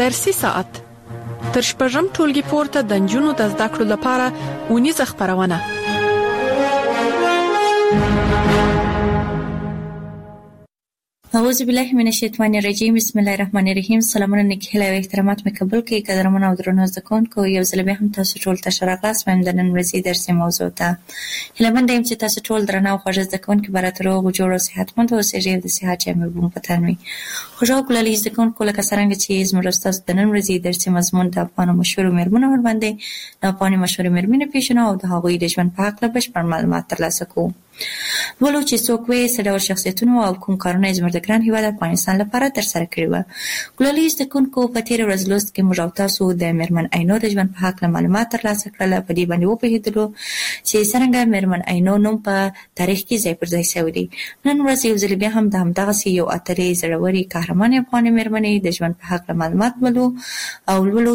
درسي ساعت تر شپږم ټولګي پورته د نجونو د زده کړو لپاره ونیزه خپرونه. اعوذ بالله من الشیطان الرجیم. بسم الله الرحمن الرحیم. سلامونه نیکی هیله او احترامات مې قبول کړئ. قدرمن او درنو زده کوونکو، یو ځل بیا هم تاسو ټول ته ښه راغلاست. وایم د نن ورځې درسي موضوع ته هیلهمنده یم چې تاسو ټول درنه او خوږه زده کوونکي به راته روغ جوړ او صحتمند اوسئ او د صحت جامې به مو په تن وي. خوږه او ګلالي زده کوونکو، لکه څرنګه چې زموږ ستاسو د نن ورځې درسي مضمون د افغانو مشهورو مېرمنو ورباندې د افغاني مشهورې مېرمنې پېژنو او د هغوی د ژوند په هکله بشپړ معلومات ترلاسه کوو. ولو چې څوک وي څه ډول شخصیتونه او کوم کارونه یې زموږ د ګران هېواد افغانستان لپاره ترسره کړي وو. ګلالي زده کوونکو، په تېره ورځ لوست کې موږ او تاسو د مېرمن عینو د ژوند په هکله معلومات ترلاسه کړل. په دې باندې وپوهېدلو چې څرنګه مېرمن عینو نوم په تاریخ کې ځای پر ځای شوی دی. نن ورځ یو ځل بیا هم د همدغسې یو اتلې زړورې قهرمانې افغانې مېرمنې د ژوند په هکله معلومات ولو او لولو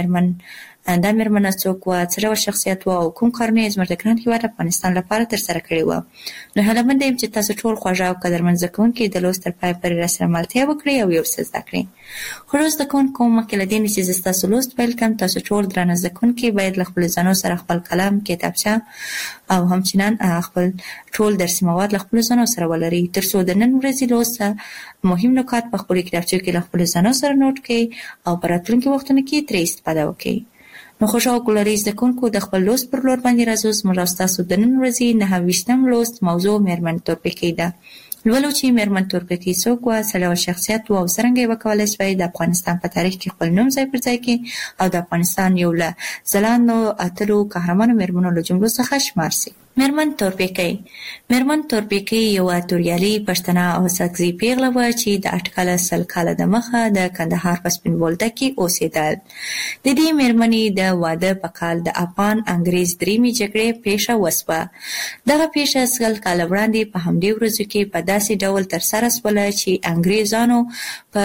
چې دا مېرمنه څوک وه، څه ډول شخصیت وه او کوم کارونه یې زموږ د ګران هېواد افغانستان لپاره ترسره کړي وه. نو هیلهمنده یم چې تاسو ټول خوږه او قدرمن زده کوونکي د لوست تر پایه پورې راسره ملتیا وکړئ او یو څه زده کړئ. خوږو زده کوونکو، مخکې له دې نه چې زه ستاسو لوست پیل کړم، تاسو ټول درانه زده کوونکي باید له خپلو ځانو سره خپل قلم، کتابچه او همچنان خپل ټول درسي مواد له خپلو ځانو سره ولرئ، تر څو د نن ورځې لوست مهم نکات په خپلو کتابچو کې له خپلو ځانو سره نوټ کړئ او په راتلونکي وختونو کې ترې استفاده وکړئ. نو خوږه او ګلالي زده کوونکو، د خپل لوست پر لور باندې راځو. زموږ او ستاسو د نن ورځې 9 لوست موضوع مېرمن تورپیکۍ ده. لولو چې مېرمن تورپیکۍ څوک وه، څه ډول شخصیت وه او څرنګه یې وکولی شوی د افغانستان په تاریخ کې خپل نوم ځای پر ځای کړي او د افغانستان یو له ځلانده اتلو قهرمانو مېرمنو له جملو څخه شمار شي. مېرمن تورپیکۍ. مېرمن تورپیکۍ یوه توریالۍ پښتنه او ساکزۍ پیغله وه چې د اټکله 100 کاله دمخه د کندهار په سپین بولدک کې اوسېدل. د دې مېرمنې د واده په کال د افغان انګریز درېیمې جګړې پیښه وسوه. دغه پیښه 100 کاله وړاندې په همدې ورځو کې په داسې ډول ترسره شوله چې انګریزانو په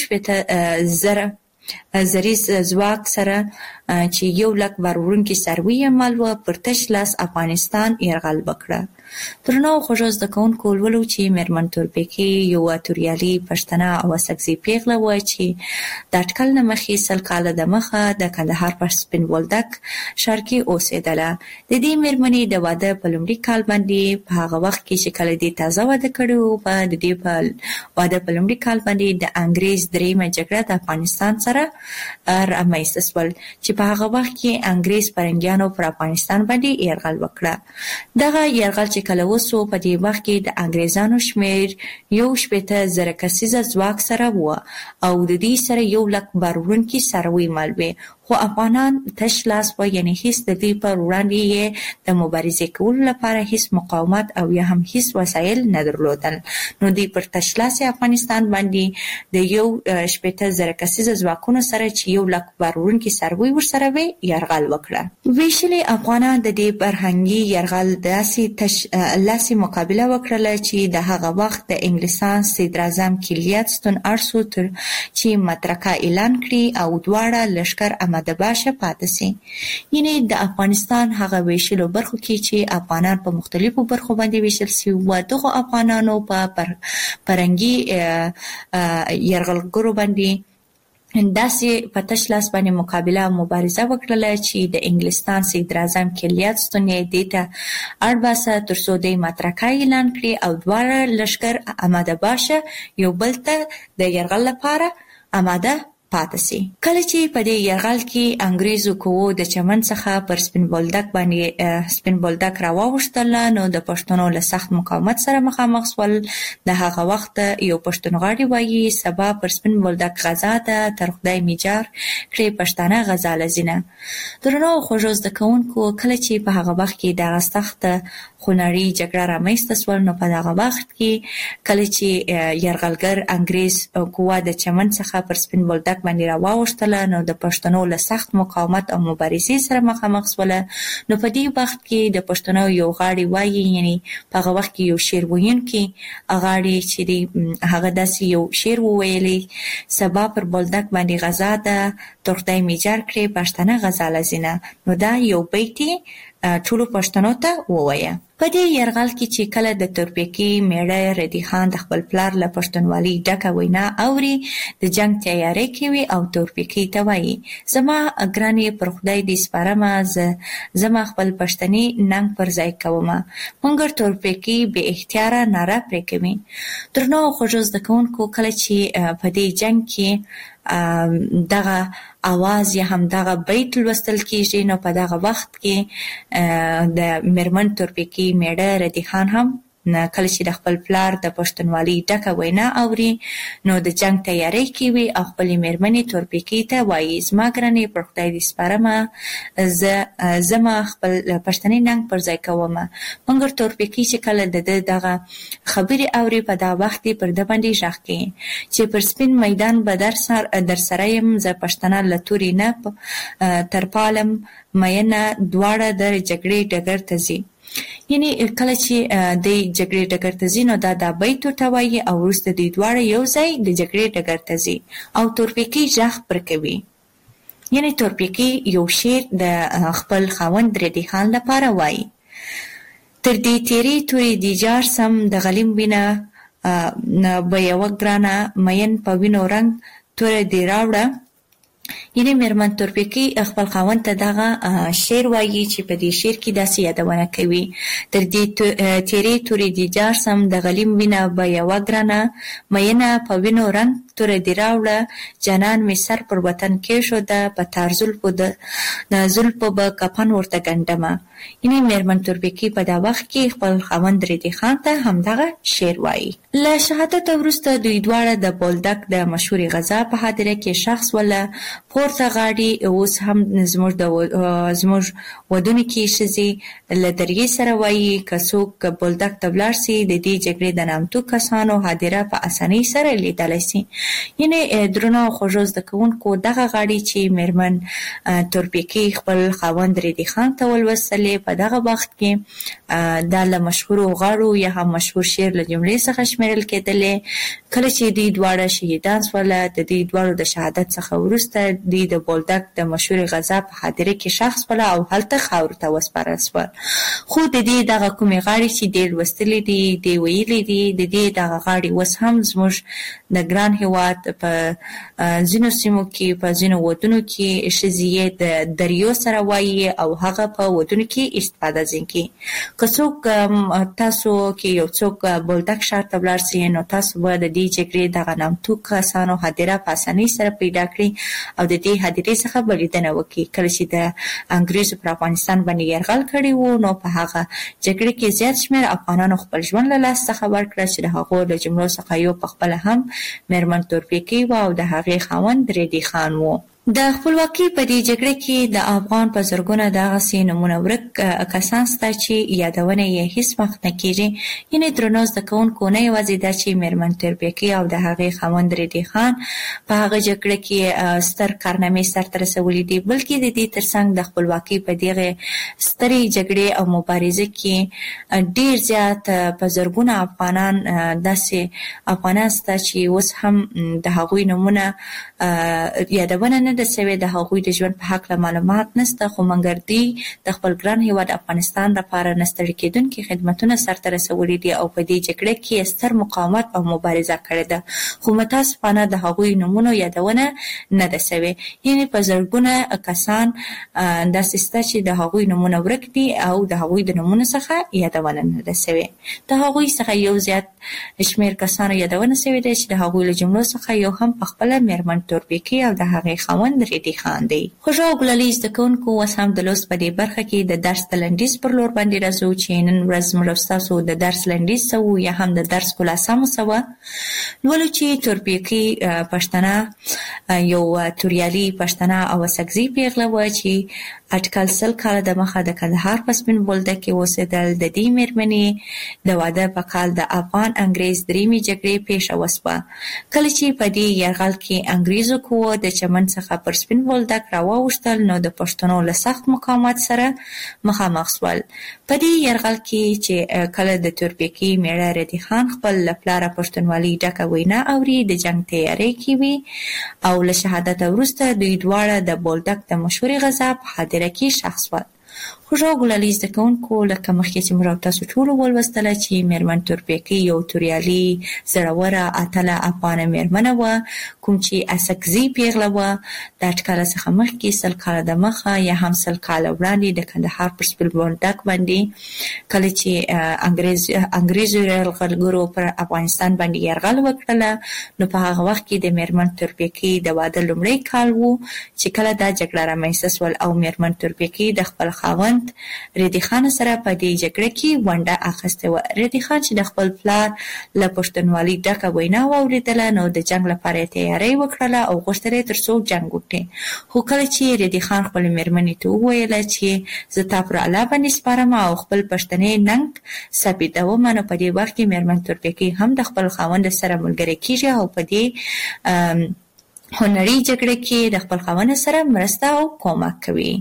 1,000,000 زریز ځواک سره چې 100,000 بار وړونکي څاروي یې مال وه، پر تش لاس افغانستان یرغل وکړه. درنو او خوږو زده کوونکو، لولو چې مېرمن تورپیکۍ یوه توریالۍ پښتنه او ساکزۍ پیغله وه چې د اټکل نه مخکې 100 کاله دمخه د کندهار په سپین بولدک ښار کې اوسېدله. د دې مېرمنې د واده په لومړي کال باندې په هغه وخت کې چې کله دې تازه واده کړی و، د دې په واده په لومړي کال باندې د انګریز درېیمه جګړه د افغانستان سره رامنځته شول چې په هغه وخت کې انګریز فرنګیانو پر افغانستان باندې یرغل وکړه. دغه یرغل چې کله وسو، په دې وخت کې د انګریزانو شمېر 1,000,000 کسیزه ځواک سره وه او د دې سره 100,000 بار وړونکي څاروي مال وې، خو افغانان تش لاس وه، یعنې هېڅ د دوی پر وړاندې یې د مبارزې کولو لپاره هېڅ مقاومت او یا هم هېڅ وسایل نه درلودل. نو دوی پر تش لاس افغانستان باندې د 1,000,000 کسیزه ځواکونو سره چې 100,000 بار وړونکي څاروي ورسره وې یرغل وکړه. ویشلي افغانان د دې فرهنګي یرغل داسې تش لاسې مقابله وکړله چې د هغه وخت د انګلستان صدراعظم کلیاتستون ارسو تر چې مترکه اعلان کړي او دواړه لښکر احمد باشه پاتې شي. یعنې د افغانستان هغه ویشلو برخو کې چې افغانان په مختلفو برخو باندې ویشل شوي وو، دغو افغانانو په فرهنګي یرغلګرو باندې داسې په تش لاس باندې مقابله مبارزه وکړله چې د انګلستان صدراعظم کلیاتستون یې دې ته اړ باسه تر څو دوی مترکه اعلان کړي او دواړه لښکر احمد باشه یو بل ته د یرغل لپاره آماده پاتې شي. کله چې په دې یرغل کې انګریزو قوو د چمن څخه پر سپین بولدک راواوښتل، نو د پښتنو له سخت مقاومت سره مخامخ شول. د هغه وخت یو پښتونغاړی وایي سبا پر سپین بولدک غزا ده، تر خدای میجار کړي پښتانه غزا لزینه. درنو او خوږو زده کوونکو، کله چې په هغه وخت کې دغه سخته خونړۍ جګړه رامنځته شول، نو په دغه وخت کې کله چې یرغلګر انګریز قوا د چمن څخه پر سپین بولدک باندې راواوښتله، نو د پښتنو له سخت مقاومت او مبارزې سره مخامخ شوله. نو په دې وخت کې د پښتنو یو غاړی وایي، یعنی په هغه وخت کې یو شعر ویونکی غاړی چې هغه داسې یو شعر وویلی، سبا پر بولدک باندې غزا ده، تر خدای میجار کړي پښتانه غزا لزینه. نو دا یو بیت ټولو پښتنو ته ووایه. په دې یرغل کې چې کله د تورپیکي میړه ردی خان د خپل پلار له پښتونولي ډکه وینا اوري د جنگ تیاری کوي او تورپیکي ته وایي زما ګرانې پر خدای دې سپارمه زما خپل پښتني ننګ پر ځای کومه مګر تورپیکي بې اختیاره ناره پرې کوي. درنو خوږو زده کوونکو کله چې په دې جنگ کې دغه आवाज یا هم دغه بیت لوستل کیږي نو په دغه وخت کې د میرمن تورپیکي میړه ردی خان هم کله چې د خپل پلار د پښتونولي ډکه وینا اوري نو د جنگ تیاری کوي او خپل میرمنې تورپیکي ته وایي زما ګرانې پر خدای دې سپارمه زما خپل پښتني ننګ پر ځای کومه مګر تورپیکي چې کله دغه خبرې اوري په دا وخت پر د باندې ژغ کوي چې پر سپین میدان به در سره يم زه پښتنه لتوري نه تر پالم مینه دواړه در جګړې ډګر ته ځي. یعنی کله چې د جګړې ډګر ته ځي نو دا بیت ورته وایي او وروسته دوی دواړه یو ځای د جګړې ډګر ته ځي او تورپیکي ژغ پر کوي. یعنی تورپیکي یو شعر د خپل خاوند ردی خان لپاره وایي تر دې تیری توري دی جار سم د غلیم وینه به یوه ګرانه مین په وینو رنګ توره دی راوړه. یعنی میرمن تورپیکي خپل خاوند ته دغه شعر وایي چې په دې شعر کې داسې یادونه کوي تر دې تیری توري دی جار سم د غلیم وینه به یوه ګرانه مینه په وینو رنګ توره دی راوړه جانان می سر پر وطن کېښوده په تار زلفو به کفن ورته ګنډمه. یعنی میرمن تورپیکي په دا وخت کې خپل خاوند ردی خان ته همدغه شعر وایي. له شهادت وروسته دوی دواړه د بولدک د مشهورې غزا په حادثه کې شخص ولا پورته غاړي اوس هم زموږ ودونو کې ښځې له درګۍ سره وایي که څوک بولدک ته ولاړ سي د دې جګړې د نامتو کسانو حادثه په اسانۍ سره لیدلی سي. یعنی درنو خوږو زده کوونکو دغه غاړي چې میرمن تورپیکي خپل خاوند ردی خان ته ولوستلې په دغه وخت کې دا له مشهورو غاړو یا هم مشهور شعر له جملې څخه شمیرل کېدلې. کله چې دوی دواړه شهیدان سوله د دې دواړو د شهادت څخه وروسته دوی د بولدک د مشهورې غزا په حادثه کې شخص ولا او هلته خاورو ته وسپارل سول. خو د دې دغه کومې غاړې چې ډېر لوستلې دي دې ویلي دي د دې دغه غاړې اوس هم زموږ د ګران هېواد په ځینو سیمو کې په ځینو ودونو کې ښځې یې د دریو سره وایي او هغه په ودونو کې استفاده ځین کې. که څوک تاسو کې یو څوک بولدک ښار ته ولاړ سي نو تاسو به د دې جګړې دغه نامتو کسانو حادثه په اسانۍ سره پیدا کړئ او د دې حادثې څخه به لیدنه وکړي. کله چې د انګریزو پر افغانستان باندې یرغل کړی و نو په هغه جګړې کې زیات شمېر افغانانو خپل ژوند له لاسه څخه ورکړه چې د هغو له جملو څخه یو پخپله هم میرمن تورپیکي و او د هغې خاوند ردی خان و. د خپلواکۍ په دې جګړه کې د افغان په زرګونه دغسې نمونه ورک کسان شته چې یادونه یې هیڅ وخت نه کېږي. یعنې درنو زده کوونکو نه یوازې دا چې میرمن تورپیکي او د هغې خاوند ردی خان په هغه جګړه کې ستر کارنامې سرته رسولي دي بلکې د دې ترڅنګ د خپلواکۍ په دغې سترې جګړې او مبارزې کې ډېر زیات په زرګونه افغانان داسې افغانان شته چې اوس هم د هغوی نومونه یادونه نه ده سوې د هغوی د ژوند په هکله معلومات نشته خو مګر دوی د خپل ګران هېواد افغانستان لپاره نه ستړي کېدونکي خدمتونه سرته رسولي دي او په دې جګړه کې ستر مقاومت او مبارزه کړې ده خو متاسفانه د هغوی نومونو یادونه نه ده سوې. یعنې په زرګونه کسان داسې شته چې د هغوی نومونه ورک دي او د هغوی د نومونو څخه یادونه نه ده سوې. د هغوی څخه یو زیات شمېر کسانو یادونه سوې ده چې د هغوی له جملو څخه یو هم پخپله میرمن تورپیکي او د هغې خاوند ردی خان دی. خوږو او ګلالي زده کوونکو اوس هم د لوست په دې برخه کې د درس د لنډیز پر لور باندې راځو چې نن ورځ موږ ستاسو د درس لنډیز څه و یا هم د درس خلاصه مو څه وه. لولو چې تورپیکي پښتنه یو توریالي پښتنه او سکزي پیغله وه چې اټکل 100 کاله د مخه د کندهار په سپین بولدک کې اوسېدل. د دې مېرمنې د واده په کال د افغان انګریز دریمې جګړې پیښه وسوه. کله چې په دې یرغل کې انګریزو قوو د چمن څخه پر سپین بولدک راواوښتل نو د پښتنو له سخت مقاومت سره مخامخ شول. په دې یرغل کې چې کله د تورپیکي میړه ردی خان خپل له پلاره پښتونولي ډکه وینا اوري د جنګ تیاری کوي او له شهادت وروسته دوی دواړه د بولدک د مشهورې غزا په حادثه کې شخص ول. خوږو ګلالي زده کوونکو لکه مخکې چې موږ تاسو ټول ولوستله چې میرمن تورپیکۍ یو توریالي زړوره اتله افغانه میرمنه وه، کوم چې اسکزي پیغله وه. د اټکله څخه مخکې 100 کاله د مخه یا هم 100 کاله وړاندې د کندهار پر سپین بولدک باندې کله چې انګریزو یرغلګرو پر افغانستان باندې یرغل وکړله، نو په هغه وخت کې د میرمن تورپیکۍ د واده لومړی کال و چې کله دا جګړه رامنځته سول او میرمن تورپیکۍ د خپل خاوند ریدي خان سره په دې جګړه کې ونډه اخیستې وه. ریدي خان چې د خپل پلار له پښتونولۍ ډکه وینا واورېدله، نو د جنګ لپاره یې تیاری وکړله او غوښتل یې تر څو جنګ وکړي. خو کله چې ریدي خان خپلې مېرمنې ته وویله چې زه تا پر الله باندې سپارم او خپل پښتني ننګ ثابتوم، نو په دې وخت کې میرمن تورپیکۍ هم د خپل خاوند سره ملګرې کېږي او په دې هنري جګړه کې د خپل خاوند سره مرسته او کومک کوي،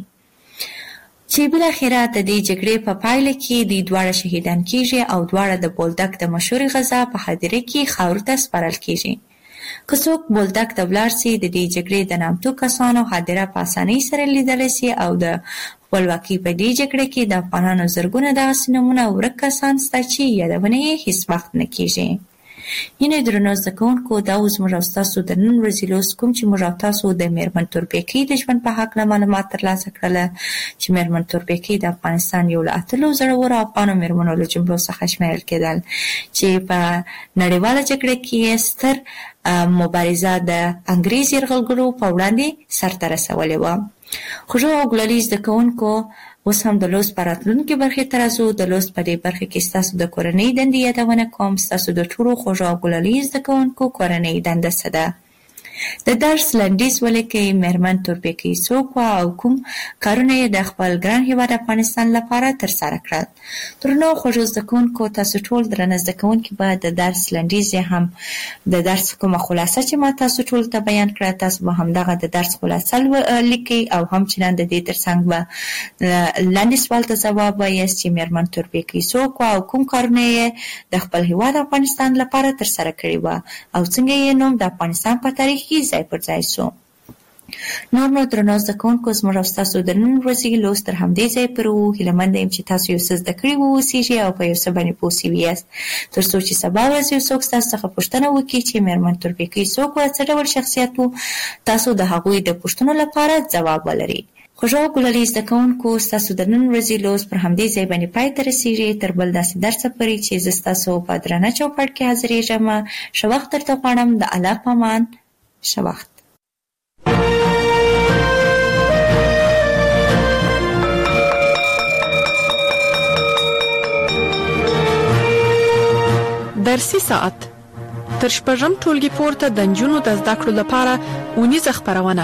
چې بالاخره د دې جګړې په پایله کې دوی دواړه شهیدان کېږي او دواړه د بولدک د مشهورې غزا په هدیره کې خاورو ته سپارل کېږي. که څوک بولدک ته ولاړ سي، د دې جګړې د نامتو کسانو هدیره په اسانۍ سره لیدلی سي او د خپلواکۍ په دې جګړه کې د افغانانو زرګونه دغسې نومونه ورک کسان شته چې یادونه یې هېڅ وخت نه کېږي. یعنې درنو زده کوونکو، دا اوس موږ او ستاسو د نن ورځې لوست کوم چې موږ او تاسو د میرمن تورپیکۍ د ژوند په هکله معلومات ترلاسه کړله، چې میرمن تورپیکۍ د افغانستان یو له اتلو زړورو افغانو میرمنو له جملو څخه شمیرل کېدل، چې په نړیواله جګړه کې ستر مبارزه د انګریز یرغلګرو په وړاندې سرته رسولې وه. خوږو او ګلالي زده کوونکو، اوس هم د لوست په راتلونکې برخې ته راځو. د لوست په دې برخه کې ستاسو د کورنۍ دندې یادونه کوم. ستاسو د ټولو خوږو او ګلالي زده کوونکو کورنۍ دنده څه ده؟ د درس لنډیز ولیکئ. میرمن تورپیکۍ څوک وه او کوم کارونه یې د خپل ګران هېواد افغانستان لپاره ترسره کړل؟ درنو خوږو زده کوونکو، تاسو ټول درنه زده کوونکي به د درس لنډیز هم د درس کومه خلاصه چې ما تاسو ټول ته بیان کړه، تاسو به همدغه د درس خلاصه لیکئ او همچنان د دې ترڅنګ به لاندې سوال ته ځواب وایاست چې میرمن تورپیکۍ څوک وه او کوم کارونه یې د خپل هېواد افغانستان لپاره ترسره کړي وه او څنګه یې نوم د افغانستان په تاریخ کې ځای پر ځای سو. نو درنو زده کوونکو، زموږ او ستاسو د نن ورځې لوست تر همدې ځای پورې و. هیلهمنده یم چې تاسو یو څه زده کړي واوسیږئ او په یو څه باندې پوه سوي یاست، تر څو چې سبا ورځ یو څوک ستاسو څخه پوښتنه وکړي چې میرمن تورپیکۍ څوک وه، څه ډول شخصیت و، تاسو د هغوی د پوښتنو لپاره ځواب ولرئ. خوږو او ګلالي زده کوونکو، ستاسو د نن ورځې لوست پر همدې ځای باندې پای ته رسېږي. تر بل داسې درسه پورې چې زه ستاسو په درانه چوپړ کې حاضرېږم، ښه وخت درته غواړم. د الله په امان، ښه وخت. درسي ساعت تر شپږم ټولګي پورته د نجونو د زده کړو لپاره اونیزه خپرونه.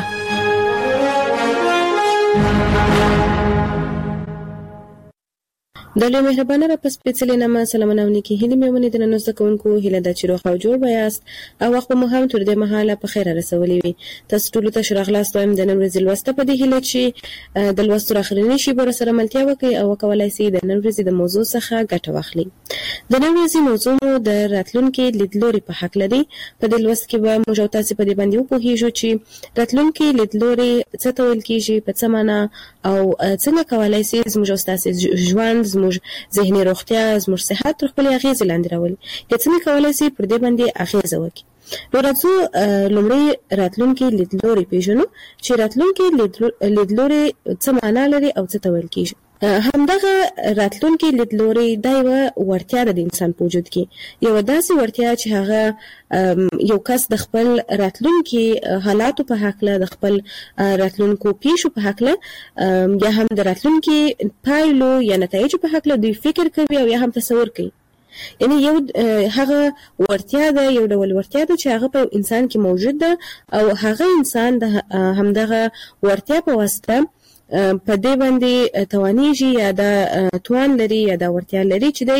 د لوی مهربانه را پس پیڅلې نامه سلامونه او نیکې هیلې مې ونې درنو زده کوونکو، هیله ده چې روغ او جوړ به یاست او وخت مو هم تر دې مهاله په خیره رسولی وي. تاسو ټولو ته ښه راغلاست وایم د نن ورځې لوسته په دې هیله چې د لوستو راخرنۍ شیبو سره ملتیا وکړئ او وکولای شئ د نن ورځې د موضوع څخه ګټه واخلئ. د نن ورځې موضوع مو د راتلونکي لیدلوري په حق لري. په دې لوست کې به موږ او تاسو په دې باندې وپوهیږو چې راتلونکي لیدلوري څه ته ویل کېږي، په څه معنا او څنګه کولای شي زموږ او تاسو ژوند، زموږ ذهني روغتیا، زموږ صحت تر خپل اغیزې لاندې راولي. څنګه کولای شي پر دې باندې اغیزه وکړي. نو راځو لومړی راتلونکي لیدلوري پیژنو چې راتلونکي لیدلوري څه معنا لري او څه ته ویل کېږي. همدغه راتلونکي لیدلوري دا یوه وړتیا ده د انسان په وجود کې، یوه داسې وړتیا چې هغه یو کس د خپل راتلونکي حالاتو په هکله، د خپل راتلونکو پیښو په هکله یا هم د راتلونکي پایلو یا نتایجو په هکله دوی فکر کوي او یا هم تصور کوي. یعنی یو هغه وړتیا ده، یو ډول وړتیا ده چې هغه په انسان کې موجود ده او هغه انسان د همدغه وړتیا په واسطه په دې باندې توانیږي یا دا توان لري یا دا وړتیا لري چې دی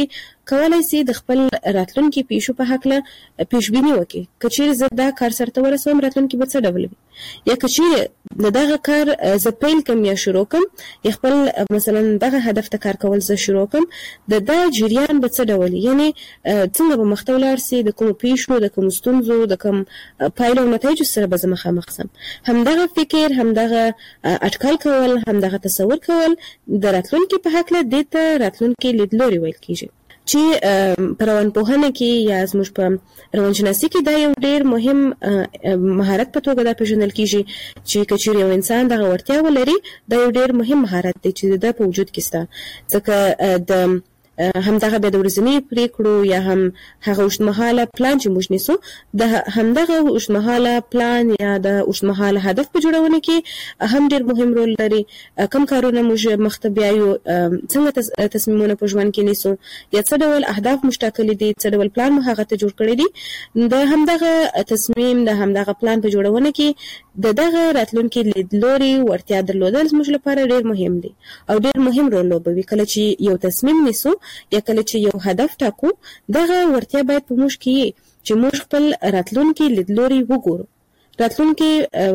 کولای شي د خپل راتلونکي پیښو په هکله پیشبیني وکړي. کچېرې زه دا کار سرته ورسوم راتلونکي به څه ډول وي، یا کچېرې دغه کار زه پیل کوم یا شروع کوم، یا خپل مثلا دغه هدف ته کار کول زه شروع کوم، دا جریان به څه ډول وي، یعنی څنګه به مخته ولاړ سي، د کوم پیښو، د کوم ستونزو، د کوم پایلو او نتایجو سره به زه مخامخ سم. همدغه فکر، همدغه اټکل کول، همدغه تصور کول د راتلونکي په هکله دې ته راتلونکي لیدلوري ویل کیږي، چې په روانپوهنه کې یا زموږ په روانشناسي کې دا یو ډېر مهم مهارت په توګه دا پیژندل کیږي چې کچېرې یو انسان دغه وړتیا ولري، دا یو ډېر مهم مهارت دی چې د په وجود کې شته. ځکه د همدغه به د ورځنی پریکړو یا هم هغه اوږدمهاله پلان چې موږ نیسو، د همدغه اوږدمهاله پلان یا د اوږدمهاله هدف په جوړونه کې هم ډېر مهم رول لري. کوم کارونه موږ مخته بیایو، څنګه تصمیمونه په ژوند کې نیسو، یا څه ډول اهداف موږ ټاکلي دي، څه ډول پلان مو هغه ته جوړ کړی دی. د همدغه تصمیم، د همدغه پلان په جوړونه کې دغه راتلونکي لیدلوري وړتیا درلودل زموږ لپاره ډېر مهم دي او ډېر مهم رول لوبوي. کله چې یو تصمیم نیسو یا کله چې یو هدف ټاکو، دغه وړتیا باید په موږ کې چې موږ خپل راتلونکي لیدلوري وګورو، راتلونکي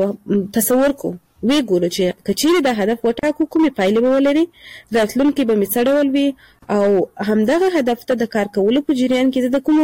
تصور کو، وی ګورو چې کچېرې دا هدف وټاکو کومې پایلې به ولري، راتلونکي به مې څه ډول وي، او همدغه هدف ته د کار کولو په جریان کې د کومو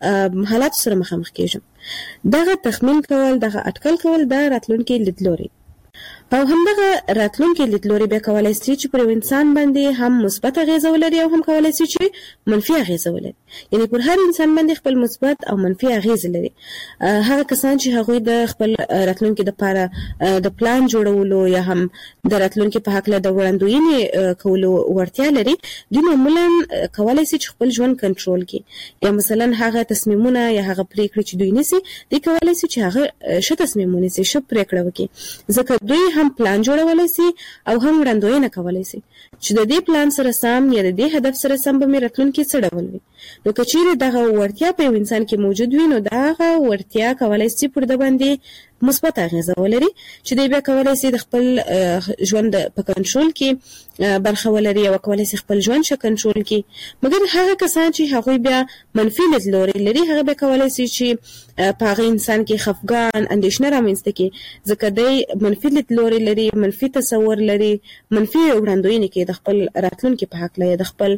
حالاتو سره مخامخ کېږم. دغه تخمین کول، دغه اټکل کول دا راتلونکي لیدلوري. او همدغه راتلونکي لیدلوري بیا کولای شي چې پر انسان باندې هم مثبت اغیزه ولري او هم کولای شي چې منفي اغیزه ولري. یعنی پر هر انسان باندې خپل مثبت او منفي اغیزه لري. هغه کسان چې هغه د خپل راتلونکي لپاره د پلان جوړولو یا هم د راتلونکي په حق له د وړاندوینې کولو ورتیا لري، دوی معمولا کولای شي چې خپل ژوند کنټرول کړي، یا مثلا هغه تصمیمونه یا هغه پریکړې چې دوی نیسي، دوی کولای شي چې هغه ښه تصمیمونه نیسي، ښه پریکړه وکړي. ځکه دوی هم پلان جوړولای شي او هم وړاندوینه کولای شي چې د دې پلان سره سم یا د دې هدف سره سم به مې راتلونکي څه ډول وي. نو که چیرې دغه وړتیا په انسان کې موجود وي، نو دغه وړتیا کولای شي پر د باندې مثبت اغیزه ولري چې دوی بیا کولای شي د خپل ژوند په کنټرول کې برخه ولري او کولای شي خپل ژوند ښه کنټرول کړي. مګر هغه کسان چې هغوی بیا منفي لیدلوري لري، هغه بیا کولای شي چې په هغه انسان کې خفګان، اندېښنه رامنځته کړي، ځکه دی منفي لیدلوري لري، منفي تصور لري، منفي وړاندوینې کوي د خپل راتلونکي په هکله یا د خپل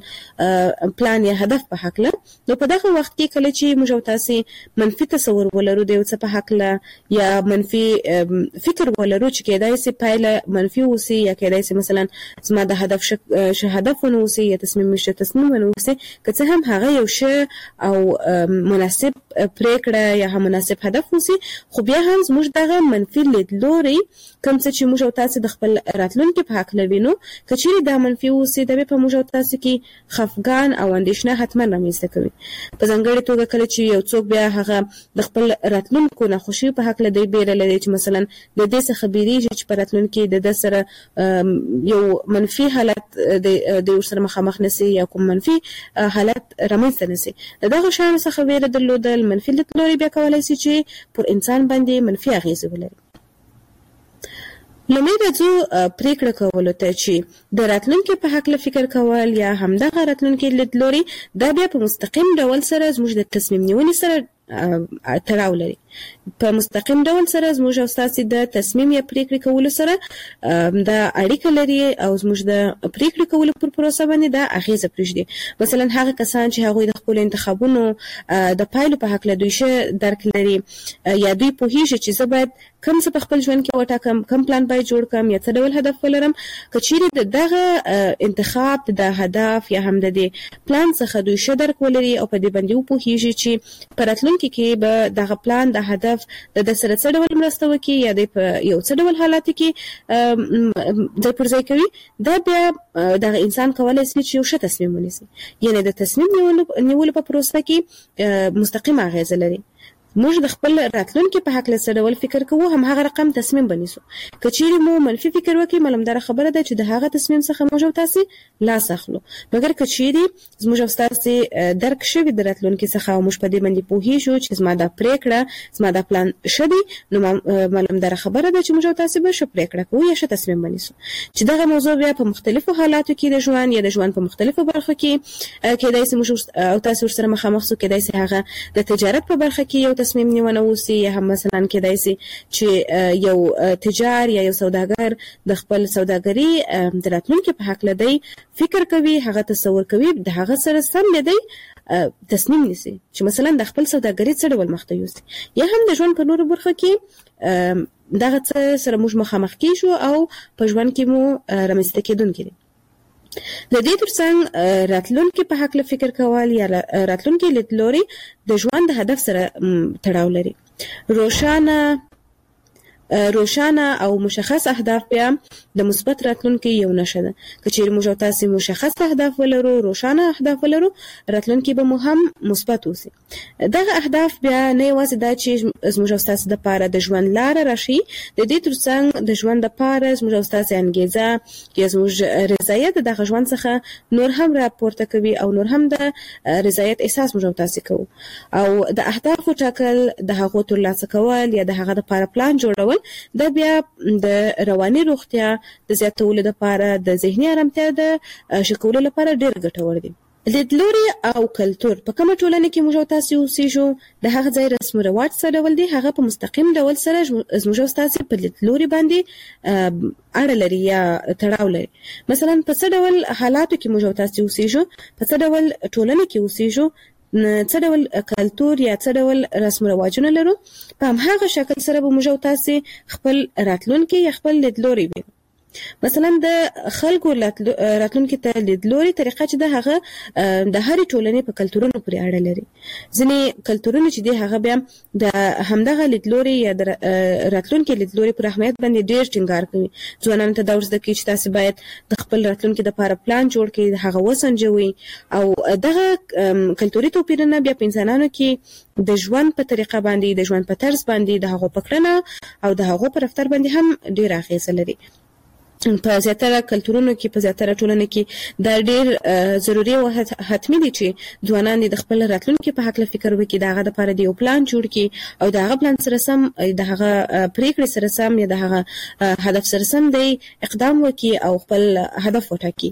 پلان یا هدف په هکله. نو په دغه وخت کې کله چې موږ او تاسې منفي تصور ولرو د یو څه په هکله یا منفي فکر ولرو چې کېدای شي پایله منفي اوسي، یا کېدای شي مثلا زما د هدف هدف ونه اوسي یا تصمیم ونه اوسي، که څه هم هغه یو ښه او مناسب پریکړه یا هم مناسب هدف اوسي، خو بیا هم زموږ دغه منفي لیدلوري کوم څه چې موږ او تاسې د خپل راتلونکي په هکله وینو، که چیرې دا منفي اوسي، دا به په موږ او تاسې کې خفګان او اندېښنه حتما رامنځته کوي. په ځانګړې توګه کله چې یو څوک بیا هغه د خپل راتلونکو ناخوښۍ په هکله دی بیره لري چې مثلا د دې څخه بیریږي چې په راتلونکي د ده سره یو منفي حالت د ورسره مخامخ نسي یا کوم منفي حالت رامنځته نسي. د دغه شیانو څخه ویره درلودل، منفي لیدلوري بیا کولی شي چې پر انسان باندې منفي اغیزې ولري. لومړی راځو پریکړه کولو ته، چې د راتلونکي په هکله فکر کول یا همدغه راتلونکي لیدلوري دا بیا په مستقیم ډول سره زموږ د تصمیم نیونې سره تړاو لري. په مستقیم ډول سره زموږ او ستاسې د تصمیم یا پریکړې کولو سره دا اړیکه لري او زموږ د پریکړې کولو پر پروسه باندې دا اغیزه پرېږدي. مثلا هغه کسان چې هغوی د خپلو انتخابونو د پایلو په هکله دوی ښه درک لري، یا دوی پوهیږي چې زه باید کوم څه په خپل ژوند کې وټاکم، کوم پلان باید جوړ کړم یا څه ډول هدف ولرم. که چیرې د دغه انتخاب د هدف یا هم د دې پلان څخه دوی ښه درک ولري او په دې باندې وپوهیږي چې په راتلونکي کې به دغه پلان د هدف د سره څه ډول مرسته وکړي یا د یو څه ډول حالاتو کې ځای پر ځای کوي، دا بیا دغه انسان کولی شي چې یو ښه تصمیم ونیسي. یعنې د تصمیم نیولو په پروسه کې مستقیم اغیزه لري. موږ د خپل راتلونکي په حق له ډول فکر کوو هم هغه رقم تصمیم بنیسو. کچېرې مو منفي فکر وکړي معلومدار خبره ده چې د هغه تصمیم څخه موږ تاسو لاس اخلو. مګر کچېرې زموږ تاسو درک شوی د راتلونکي څخه او موږ په دې باندې پوهیږو چې زما د پریکړه زما د پلان شدي نو معلومدار خبره ده چې موږ تاسو به ش پریکړه کوو یا ش تصمیم بنیسو. چې دغه موضوع بیا په مختلفو حالاتو کې د ژوند یا د ژوند په مختلفو برخو کې کېدای شي موږ او تاسو سره مخامخ سو، کېدای شي هغه د تجارت په برخه کې یو تصمیم نیونه وسی یا هم مثلا کېدای شي چې یو تجار یا یو سوداګر د خپل سوداګري د راتلونکي په حق لدی فکر کوي، هغه تصور کوي، د هغه سره سم لدی تصمیم نیسي چې مثلا د خپل سوداګري څه ډول مخ ته یوسي. یا هم د ژوند په نورو برخو کې دغه څه سره موږ مخامخ کیږو او په ژوند کې مو رامنځته کېدونکي دي. د دې ترڅنګ راتلونکي په حق فکر کول یا راتلونکي لیدلوري د ژوند د هدف سره تړاو لري. روښانه او مشخص اهداف بیا د مثبت راتلونکي یو نښه ده. کچېرې موږ تاسو مشخص اهداف ولرو، روښانه اهداف ولرو، راتلونکي به مو هم مثبت وسی. دغه اهداف بیا نه یوازې دا چې موږ تاسو د لپاره د ژوند لار راشي، د دې ترڅنګ د ژوند لپاره موږ تاسو انګیزه یا موږ رضایت دغه ژوند څخه نور هم راپورته کوي او نور هم د رضایت احساس موږ تاسو کوو. او د اهدافو ټاکل، د هغو ترلاسه کول یا د هغه لپاره پلان جوړول دا بیا د رواني روغتیا د زیاتولو لپاره، د ذهني آرامتیا د ښه کولو لپاره ډېر ګټور دي. لیدلوري او کلتور په کومه ټولنه کې موږ تاسو اوسېږو، د هغه ځای رسم رواج څه ډول دي، هغه په مستقیم ډول سره موږ تاسو په لیدلوري باندې اړه لري یا تړاو لري. مثلا په څه ډول حالاتو کې موږ تاسو اوسېږو، په څه ډول ټولنه کې اوسېږو، څه ډول کلتور یا څه ډول رسم رواجونه لرو، په هماغه شکل سره به موږ تاسو خپل راتلونکي یا خپل لیدلوري وینو. مثلا د خلکو راتلونکي ته لیدلوري طریقه چې د هغه د هرې ټولنې په کلتورونو پورې اړه لري. ځینې کلتورونه چې دي هغه بیا د همدغه لیدلوري یا د راتلونکي لیدلوري پر اهمیت باندې ډېر ټینګار کوي. ځوانانو ته دا ور زده کوي چې تاسو باید د خپل راتلونکي لپاره پلان جوړ کړئ، هغه وسنجوي. او دغه کلتوري توپیرونه بیا په انسانانو کې د ژوند په طریقه باندې، د ژوند په طرز باندې، د هغو په کړنه او د هغو په رفتار باندې هم ډېر اغیزه لري. په زیاتره کلتورونو کې، په زیاتره ټولنو کې دا ډېر ضروري او حتمي دي چې ځوانان د خپل راتلونکي په حق فکر وکړي، د هغه لپاره د یو پلان جوړ کړي او د هغه پلان سره سم، د هغه پریکړې سره سم یا د هغه هدف سره سم دی اقدام وکړي او خپل هدف وټاکي.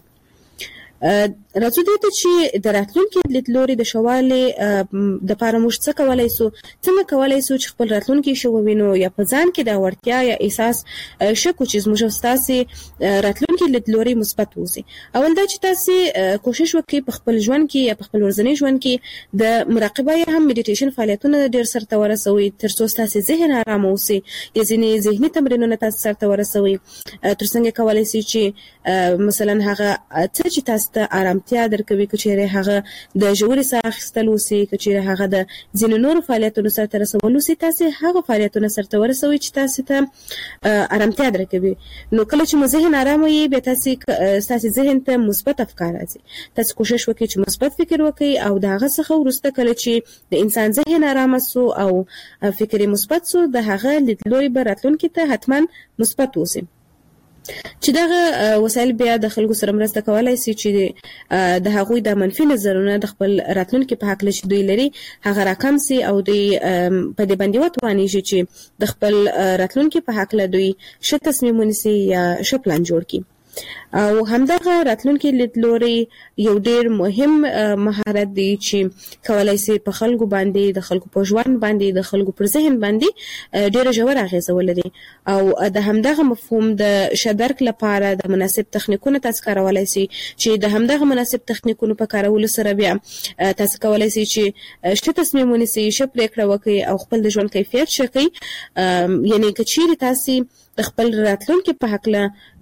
راځو دې ته چې د راتلونکي لیدلوري د شوالي د لپاره موږ څه کولای شو، څنګه کولای شو چې خپل راتلونکي شو ووینو یا په ځان کې د وړتیا یا احساس شکو چې موږ تاسو راتلونکي لیدلوري مثبت وسی. اول دا چې تاسو کوشش وکړئ په خپل ژوند کې یا په خپل ورځني ژوند کې د مراقبه یا هم میډیټیشن فعالیتونه ډېر سرته ورسوي ترڅو تاسو ذهن آرام اوسي. یا ځینې ذهني تمرینونه تاسو سرته ورسوي ترڅنګ کولای شي چې مثلا هغه څه چې تاسو ته آرامتیا درکوي، کچېرې هغه د ژورې ساه اخیستل وسی، کچېرې هغه د ځینو نورو فعالیتونو سرته رسول وسی، تاسو هغه فعالیتونه سرته ورسوي چې تاسو ته آرامتیا درکوي. نو کله چې مو ذهن آرام وي بیا تاسو ذهن ته مثبت افکار راځي. تاسو کوشش وکړئ چې مثبت فکر وکړئ او د هغه څخه وروسته کله چې د انسان ذهن آرام سو او فکر مثبت سو، د هغه لیدلوري به راتلونکي ته حتما مثبت وسی. چې دغه وسایل بیا د خلکو سره مرسته کولای شي چې د هغوی د منفي نظرونه د خپل راتلونکي په حق لشي دوی لري هغه راکم سي او دوی په دې باندې وتواني چې د خپل راتلونکي په حق له دوی ښه تصمیم ونیسي یا ښه پلان جوړ کړي. او همدغه راتلونکي لیدلوري یو ډېر مهم مهارت دی چې کولای شي په خلکو باندې، د خلکو په ژوند باندې، د خلکو پر ذهن باندې ډېره ژوره اغیزه ولري. او د همدغه مفهوم د شدرک لپاره د مناسب تخنیکونو تاسو کارولای شي چې د همدغه مناسب تخنیکونو په کارولو سره بیا تاسو کولای شي چې ښه تصمیم ونیسئ، ښه پریکړه وکړئ او خپل د ژوند کیفیت ښه کړئ. یعنې که چیرې تاسو د خپل راتلونکي په حق له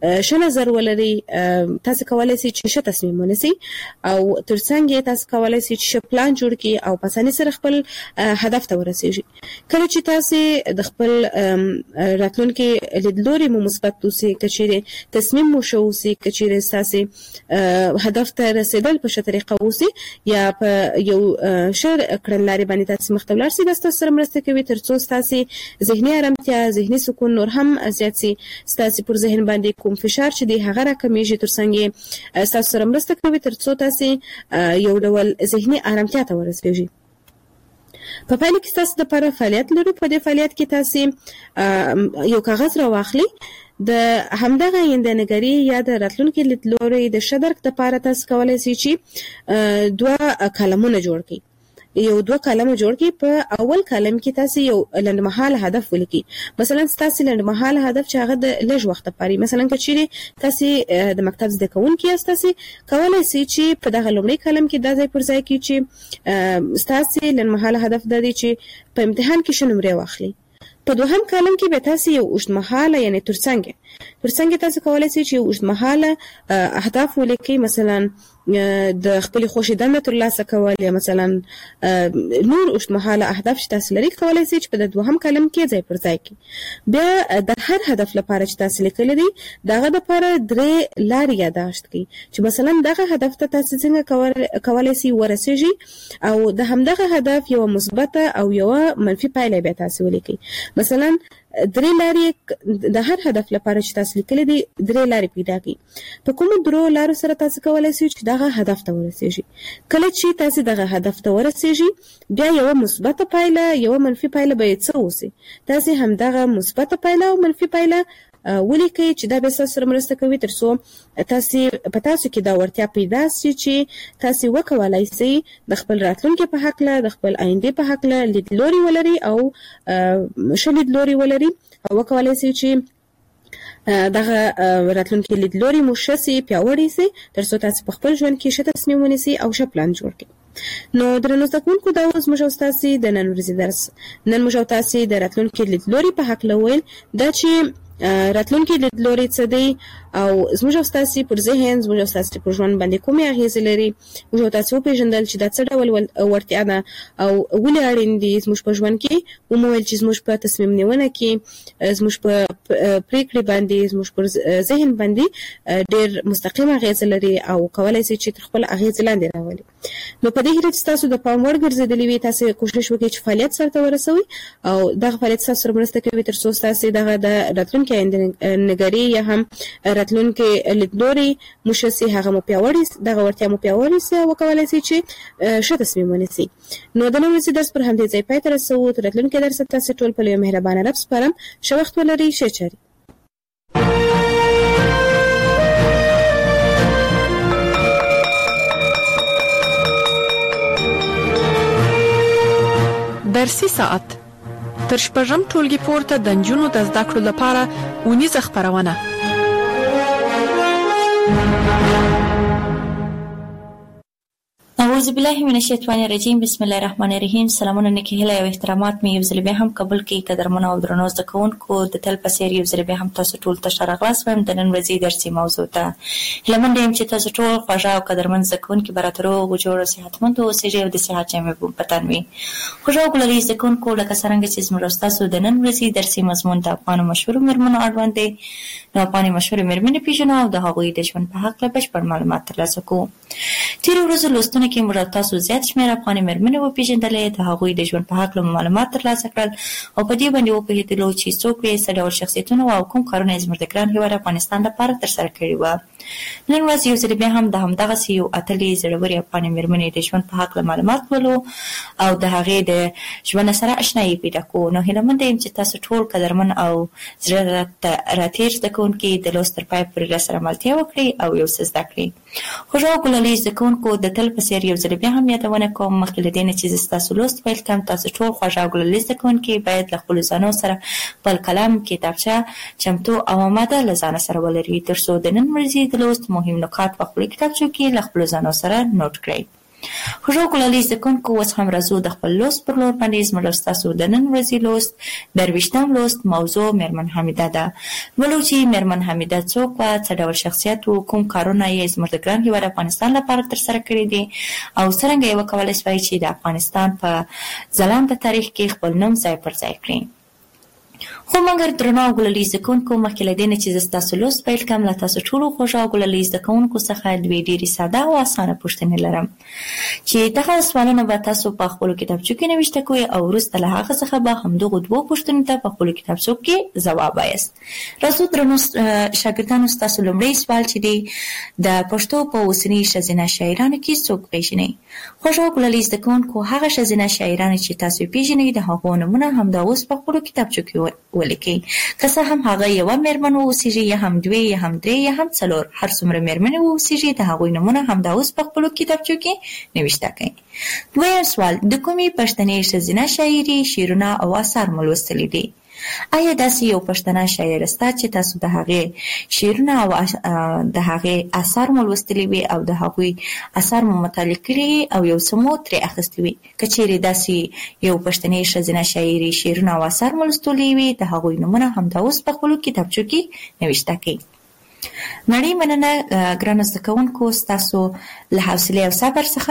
ښه نظر ولري تاسو کولای شئ چې ښه تصمیم ونیسئ او ترڅنګ تاسو کولای شئ چې ښه پلان جوړ کړئ او په اسانۍ سره خپل هدف ته ورسیږئ. کله چې تاسو د خپل راتلونکي لیدلوري مو مثبت اوسي، کچېرې تصمیم مو ښه اوسي، کچېرې تاسو هدف ته رسیدل په ښه طریقه اوسي یا په یو ښه کړنلارې باندې تاسو مخ ته ولاړ شئ، دا ستاسو سره مرسته کوي ترڅو تاسو ذهني آرامتیا، ذهني سکون نور هم زیات شي. تاسو پر ذهن باندې کوم فشار چې دی هغه راکمیږي، ترڅنګ تاسو سره مرسته کوي ترڅو تاسو یو ډول ذهني آرامتیا ته ورسیږئ. په پایله کې تاسو د لپاره فعالیت لرو. په دې فعالیت کې تاسو یو کاغذ راواخلئ، د همدغه آینده‌نګري یا د راتلونکي لیدلوري د ښه درک لپاره تاسو کولای شئ چې 2 کالمونه جوړ کړئ. یو 2 کالم جوړ کړئ. په اول کالم کې تاسو یو لنډمهاله هدف ولیکئ. مثلا تاسو لنډمهاله هدف چې هغه د لږ وخت لپاره، مثلا کچېرې تاسو د مکتب زده کوونکي یاست، تاسو کولای شئ چې په دغه لومړی کالم کې دا ځای پر ځای کړئ چې تاسو لنډمهاله هدف د دې چې په امتحان کې ښه نمرې واخلئ. په دوهم کالم کې به تاسو یو اوږدمهاله یعنی ترڅنګ تاسو کولای شئ چې اوږدمهاله اهداف ولیکئ، مثلا د خپل خوښې دنده ترلاسه کول یا مثلا نور اوږدمهاله اهداف چې تاسو لرئ، کولای شئ چې په دوهم کالم کې ځای پر ځای کړئ. بیا د هر هدف لپاره چې تاسو لیکلی دی دغه لپاره 3 لارې یاداشت کړئ چې مثلا دغه هدف ته تاسو څنګه کولای شئ ورسیږئ او د همدغه هدف یو مثبته او یو منفي پایله به تاسو ولیکئ. مثلا 3 لارې د هر هدف لپاره چې تاسو لیکلي دي 3 لارې پیدا کړئ. په کومو 3 لارو سره تاسو کولای شئ چې دغه هدف ته ورسیږئ. کله چې تاسو دغه هدف ته ورسیږئ بیا یو مثبته پایله یو منفي پایله به څه اوسي. تاسو هم دغه مثبته پایله او منفي پایله ولیکئ چې دا به تاسو سره مرسته کوي ترڅو تاسو په تاسو کې دا ورتیا پیدا شي چې تاسو وکولای شئ د خپل راتلونکي په حق له، د خپل آینده په حق له لیدلوري ولري او ښه لیدلوري ولري او وکولای شئ چې دغه راتلونکي لیدلوري مو ښه سي، پیاوړی سي، ترڅو تاسو په خپل ژوند کې ښه تصمیم ونیسئ او ښه پلان جوړ کړئ. نو درنو زده کوونکو، دا اوس موږ او تاسو د نن ورځې درس، نن موږ او تاسو د راتلونکي لیدلوري په حق له ویل دا چې راتلونکي لیدلوري څه دی او زموږ او تاسو پر ذهن، زموږ او تاسو پر ژوند باندې کومې اغیزې لري. موږ او تاسو پیژندل چې دا څه ډول ورتیا ده او ولې اړین دي زموږ په ژوند کې. ومویل چې زموږ په تصمیم نیونه کې، زموږ په پریکړې باندې، زموږ پر ذهن باندې ډېر مستقیم اغیزې لري او کولای شي چې تر خپل اغیزې لاندې راولي. نو په دې هیله چې تاسو د پام وړ ګرځېدلي وي، تاسو کوشش وکړئ چې فعالیت سره ورسوي او دغه فعالیت سره مرسته کوي ترڅو تاسو دغه د راتلونکي آینده‌نګري یا هم راتلونکي لیدلوري مشسي هغه مو پیاوړی، دغه ورتیا مو پیاوړی سي او کولای شي چې ښه تصمیم ونیسي. نو د نن ورځې درس پر همدې ځای پای ته رسوو. تر راتلونکي درس تاسو ټول په لوی مهربانه رب سپارم. ښه وخت ولرئ. ښه چاري. درسي ساعت تر شپږم ټولګي پورته د نجونو د زده کړو لپاره اونیزه خپرونه. اعوذ بالله من الشیطان الرجیم. بسم الله الرحمن الرحیم. سلامونه، نیکی هیله او احترامات مې یو ځل بیا هم قبول کړئ. قدرمنو او درنو زده کوونکو، د تل په څېر یو ځل بیا هم تاسو ټول ته ښه راغلاست وایم د نن ورځې درسي موضوع ته. هیله منډه یم چې تاسو ټول خوږه او قدرمن زده کوونکي به راته روغ او جوړ او صحتمند اوسئ او د صحت جامې به په تن وي. خوږه او ګلالي زده کوونکو، لکه څرنګه چې زموږ ستاسو د نن ورځې درسي مضمون د افغانو مشهورو مېرمنو اړوند دی، نو افغاني مشهورې مېرمنې پېژنو او د هغوی د ژوند په هکله بشپړ معلومات ترلاسه کوو. تېرو ورځو لوستونو کې موږ تاسو زیات شمېر افغاني مېرمنې وپېژندلې، د هغوی د ژوند په هکله معلومات ترلاسه کړل او په دې باندې وپوهېدلو چې څوک وې، څه ډول شخصیتونه او کوم کارونه یې زموږ د ګران هېواد افغانستان لپاره ترسره کړي وه. نن ورځ یو ځل بیا هم د همدغسې یو اتلې زړورې افغاني مېرمنې د ژوند په هکله معلومات ولو او د هغې د ژوند سره اشنایي پیدا کوو. نو هیله منده یم چې تاسو ټول قدرمن او زړه راتېر زده کوونکي د لوست تر پایه پورې راسره ملتیا وکړئ او یو څه زده کړئ. خوږه او ګلالي زده کوونکو، د تل په څېر یو ځل بیا هم یادونه کوم مخکې له دې نه چې زه ستاسو لوست پیل کړم، تاسو ټول خوږه او ګلالي زده کوونکي باید له خپلو ځانو سره خپل قلم، کتابچه چمتو او آماده له ځانه سره ولرئ ترڅو د نن ورځې د لوست مهم نکات په خپلو کتابچو کې له خپلو ځانو سره نوټ کړئ. خوږو ګلالي زده‌کوونکو اوس هم راځو د خپل لوست پر لور باندې. زموږ ستاسو د نن ورځې لوست 22م لوست موضوع میرمن حمیده ده. ولو چې میرمن حمیده څوک وه، څه ډول شخصیت و، کوم کارونه یې زموږ د ګران هېواد افغانستان لپاره ترسره کړي دي او څرنګه یې وکولی شوی چې د افغانستان په ځلانده تاریخ کې خپل نوم ځای پر ځای کړي. خو مګر درنو او ګلالي زده‌کوونکو، مخکې له دې نه چې زه ستاسو لوست پیل کړم، له تاسو ټولو خوږو او ګلالي زده‌کوونکو څخه دوې ډېرې ساده او اسانه پوښتنې لرم چې دغه سوالونه به تاسو په خپلو کتابچو کې نوشته کوئ او وروسته له هغه څخه به همدغو دوو پوښتنو ته په خپلو کتابچو کې ځواب وایاست. راځو درنو شاګردانو، ستاسو لومړی سوال چې دی د پښتو په اوسني ښځینه شاعرانو کې څوک پیژنئ؟ خوږو او ګلالي زده‌کوونکو، هغه ښځینه شاعرانې چې تاسو یې پیژنئ د هغو نومونه همدا اوس په خپلو کتابچو کې ولیکئ. که څه هم هغه یوه میرمن واوسیږي، یا هم دوې، یا هم درې، یا هم څلور، هر څومره میرمنې واوسیږي د هغوی نومونه همدا اوس په خپلو کتابچو کې نوشته کړئ. دویم سوال: د کومې پښتنې ښځینه شاعرې شعرونه او اثار مو لوستلي دي؟ آیا داسې یو پښتنه شاعره شته چې تاسو د هغې شعرونه او د هغې اثار مو لوستلي وي او د هغوی اثار مو مطالعه کړي او یو څه مو ترې اخیستي وي؟ که چیرې داسې یو پښتنې ښځینه شاعرې شعرونه او اثار مو لوستلي وي د هغوی نومونه همدا اوس په خپلو کتابچو کې نوشته کړئ. نړۍ مننه ګرانو زده کوونکو ستاسو له حوصلې او صبر څخه.